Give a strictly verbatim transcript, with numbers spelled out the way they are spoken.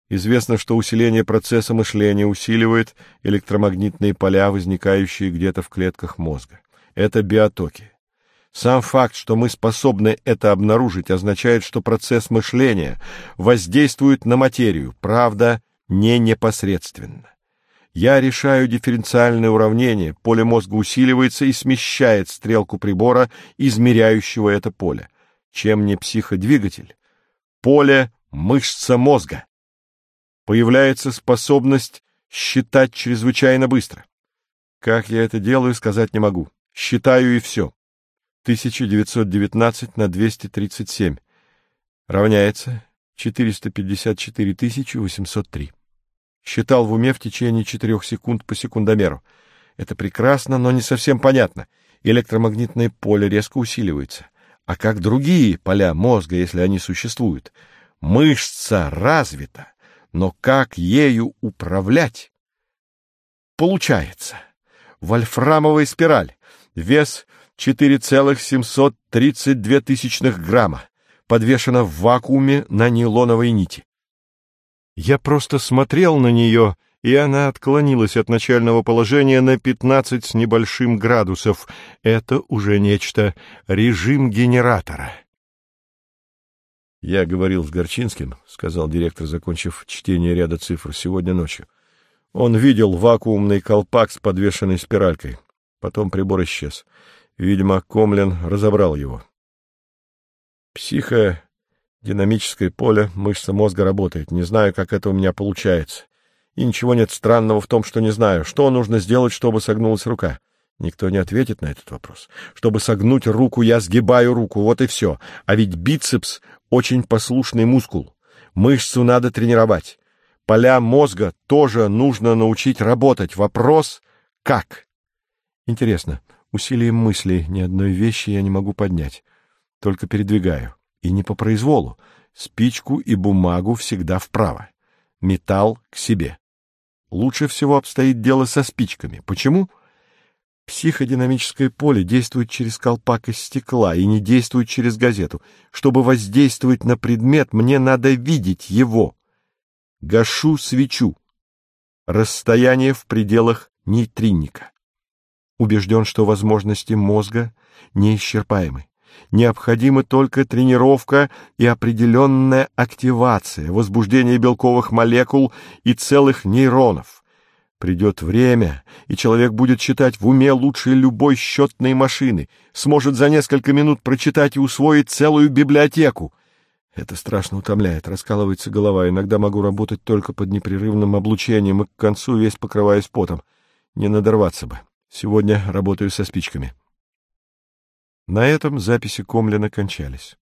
Известно, что усиление процесса мышления усиливает электромагнитные поля, возникающие где-то в клетках мозга. Это биотоки. Сам факт, что мы способны это обнаружить, означает, что процесс мышления воздействует на материю, правда, не непосредственно. Я решаю дифференциальное уравнение, поле мозга усиливается и смещает стрелку прибора, измеряющего это поле. Чем не психодвигатель? Поле — мышца мозга. Появляется способность считать чрезвычайно быстро. Как я это делаю, сказать не могу. Считаю и все. тысяча девятьсот девятнадцать на двести тридцать семь равняется четыреста пятьдесят четыре тысячи восемьсот три. Считал в уме в течение четырех секунд по секундомеру. Это прекрасно, но не совсем понятно. Электромагнитное поле резко усиливается. А как другие поля мозга, если они существуют? Мышца развита, но как ею управлять? Получается. Вольфрамовая спираль. Вес четыре целых семьсот тридцать две тысячных грамма. Подвешена в вакууме на нейлоновой нити. Я просто смотрел на нее, и она отклонилась от начального положения на пятнадцать с небольшим градусов. Это уже нечто. Режим генератора. «Я говорил с Горчинским», — сказал директор, закончив чтение ряда цифр, — «сегодня ночью. Он видел вакуумный колпак с подвешенной спиралькой. Потом прибор исчез. Видимо, Комлин разобрал его. Психодинамическое поле, мышца мозга работает. Не знаю, как это у меня получается. И ничего нет странного в том, что не знаю, что нужно сделать, чтобы согнулась рука. Никто не ответит на этот вопрос. Чтобы согнуть руку, я сгибаю руку, вот и все. А ведь бицепс — очень послушный мускул. Мышцу надо тренировать. Поля мозга тоже нужно научить работать. Вопрос — как? Интересно, усилием мысли ни одной вещи я не могу поднять. Только передвигаю. И не по произволу. Спичку и бумагу всегда вправо. Металл к себе. Лучше всего обстоит дело со спичками. Почему? Психодинамическое поле действует через колпак из стекла и не действует через газету. Чтобы воздействовать на предмет, мне надо видеть его. Гашу свечу. Расстояние в пределах нейтринника. Убежден, что возможности мозга неисчерпаемы. Необходима только тренировка и определенная активация, возбуждение белковых молекул и целых нейронов. Придет время, и человек будет считать в уме лучше любой счетной машины, сможет за несколько минут прочитать и усвоить целую библиотеку. Это страшно утомляет, раскалывается голова, иногда могу работать только под непрерывным облучением и к концу весь покрываюсь потом. Не надорваться бы. Сегодня работаю со спичками. На этом записи Комлина кончались.